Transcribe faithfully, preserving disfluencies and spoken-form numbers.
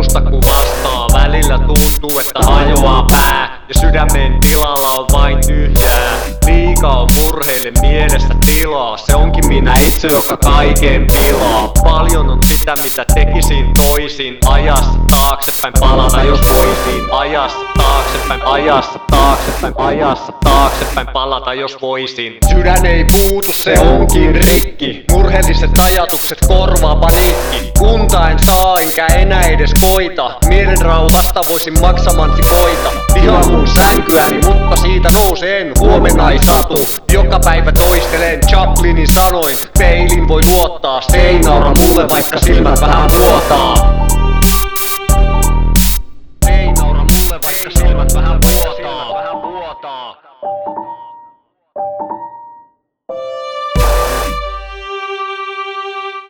musta ku vastaa. Välillä tuntuu, että hajoaa pää ja sydämen tilalla on vain tyhjää. Liikaa on murheille mielessä tilaa. Se onkin minä itse, joka kaiken pilaa. Paljon on sitä, mitä tekisin toisin. Ajassa taaksepäin palata, jos voisin. Ajassa taaksepäin, ajassa taaksepäin, ajassa taaksepäin palata, jos voisin. Sydän ei puutu, se onkin rikki. Murheelliset ajatukset korvaa paniikki. Kunta en saa enkä enää edes koita. Mielen rauhasta voisin maksamansi voita. Vihaan mun sänkyäni, mutta siitä nouseen. Huomenna ei satu. Joka päivä toistelen Chaplinin sanoin. Peilin voi luottaa, se ei naura mulle vaikka silmät vähän vuotaa. Se ei naura mulle vaikka silmät vähän vuotaa.